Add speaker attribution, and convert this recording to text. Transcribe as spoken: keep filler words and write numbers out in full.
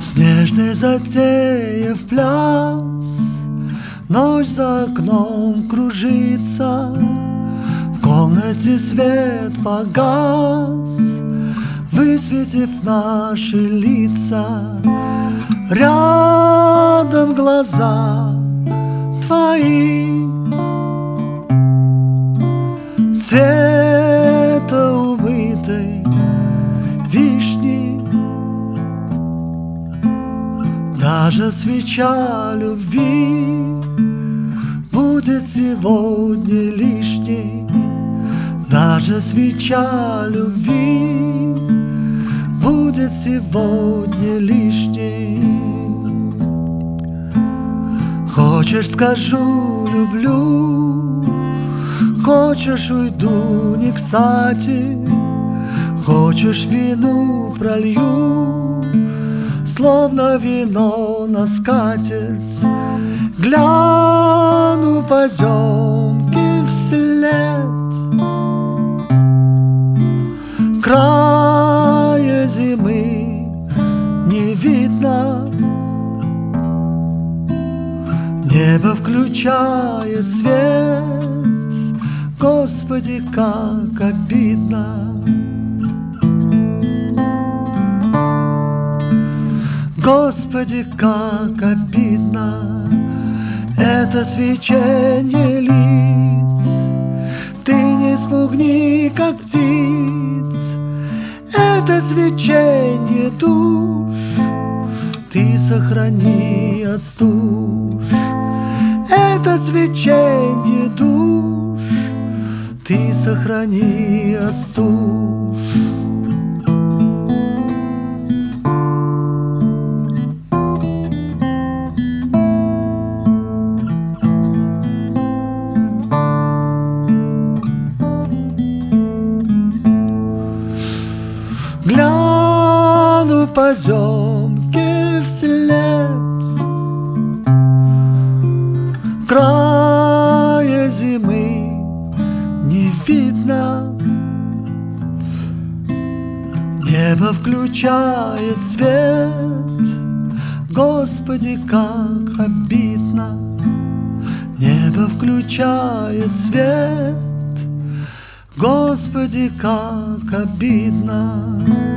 Speaker 1: Снежный затея в пляс, ночь за окном кружится, в комнате свет погас, высветив наши лица. Рядом глаза твои, цвета умытой вишни. Даже свеча любви будет сегодня лишней. Даже свеча любви будет сегодня лишней. Хочешь, скажу, люблю, хочешь, уйду не кстати, хочешь, вину пролью, словно вино на скатерть. Гляну поземки вслед, края зимы не видно. Небо включает свет, Господи, как обидно. Господи, как обидно это свечение лиц. Ты не спугни, как птиц, это свечение душ. Ты сохрани от стуж, это свечение душ. Ты сохрани от стуж. Гляну поземки вслед, края зимы не видно. Небо включает свет, Господи, как обидно. Небо включает свет, Господи, как обидно.